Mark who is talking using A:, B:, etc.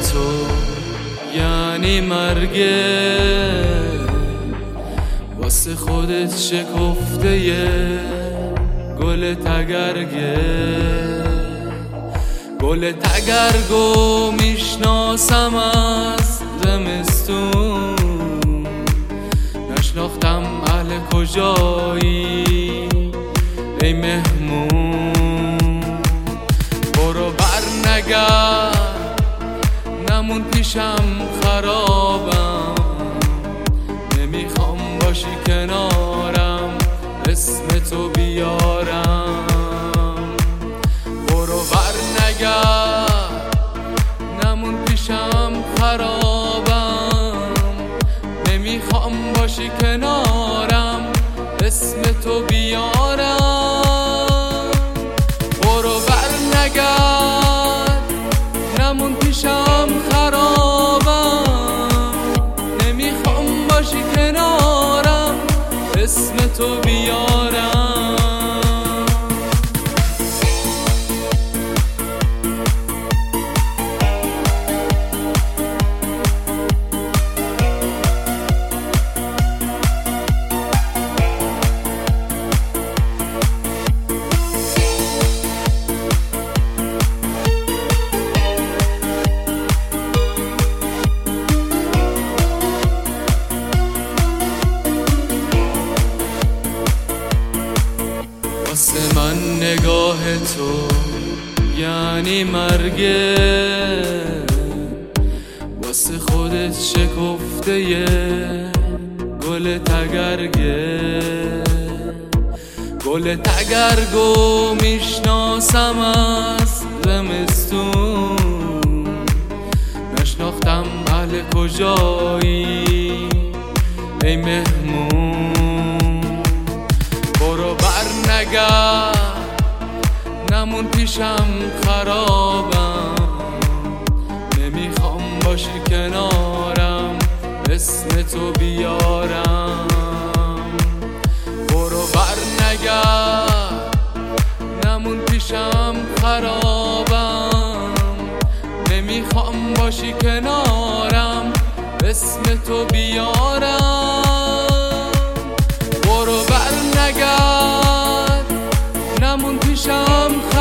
A: تو یعنی مرگه، واسه خودت شکفته یه گل تگرگه. گل تگرگو میشناسم از زمستون، نشناختم اهل کجایی ای مهمون. برو بر نگرد نمون پیشم خرابم، نمیخوام باشی کنارم اسم تو بیارم. برو بر نگرد نمون پیشم خرابم، نمیخوام باشی کنارم اسم تو بیارم. برو بر نگرد نمون پیشم خرابم، نمیخوام باشی کنارم اسم تو بیارم. واسه من نگاه تو یعنی مرگه، واسه خودت شکفته یه گل تگرگه. گل تگرگو میشناسم از زمستون، نشناختم اهل کجایی ای مهمون. برو بر نگرد نمون پیشم خرابم، نمیخوام باشی کنارم اسم تو بیارم. برو بر نگرد نمون پیشم خرابم، نمیخوام باشی کنارم اسم تو بیارم. برو بر نگرد نمون پیشم